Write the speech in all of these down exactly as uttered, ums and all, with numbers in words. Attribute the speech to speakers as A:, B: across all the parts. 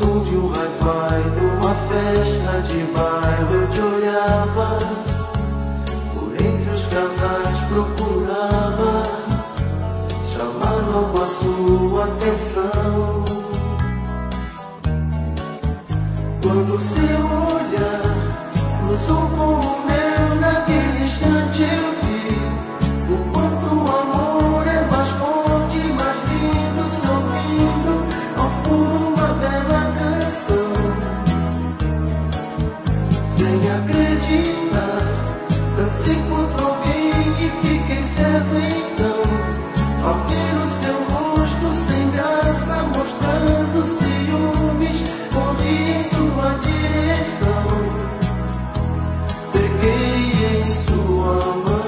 A: som de um hi-fi, numa festa de bairro eu te olhava, por entre os casais procurava chamar logo a sua atenção. Quando seu olhar cruzou com o meu, naquele instante eu vi o quanto o amor é mais forte, mais lindo, sorrindo ao fundo uma bela canção. Sem acreditar, dancei contra alguém e fiquei certo então, ao ver o seu rosto sem graça, mostrando ciúmes, corri em sua direção. Peguei em sua mão.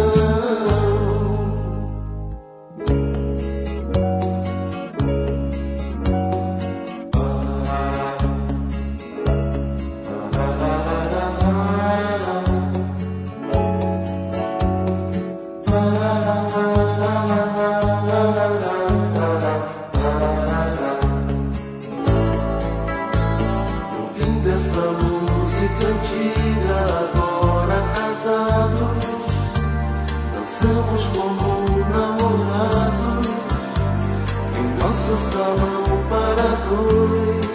A: Ouvindo essa música antiga, agora casados, dançamos como namorados em nosso salão para dois.